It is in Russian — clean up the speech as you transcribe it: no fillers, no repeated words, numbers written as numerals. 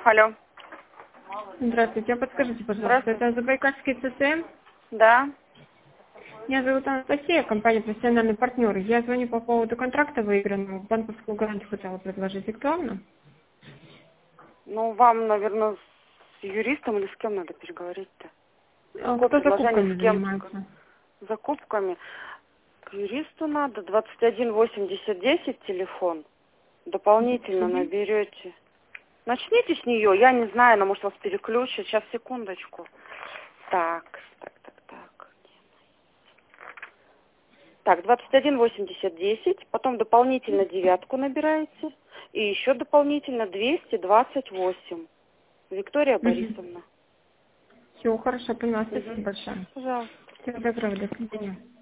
Алло. Здравствуйте, подскажите, пожалуйста, это Забайкальский ЦТМ? Да. Меня зовут Анастасия, компания «Профессиональный партнер». Я звоню по поводу контракта выигранного. Банковскую гарантию хотела предложить. Актуально? Ну, вам, наверное, с юристом или с кем надо переговорить-то? Какое Кто предложение закупками с кем? занимается? Закупками. К юристу надо. 218010 телефон. Дополнительно 21. наберете. Начните с нее. Я не знаю, она может вас переключит. Сейчас, секундочку. Так. Так, 218010. Потом дополнительно девятку набираете. И еще дополнительно 228. Виктория Борисовна. Все, хорошо, поняла. Угу. Спасибо большое. Пожалуйста. Всего доброго, до свидания.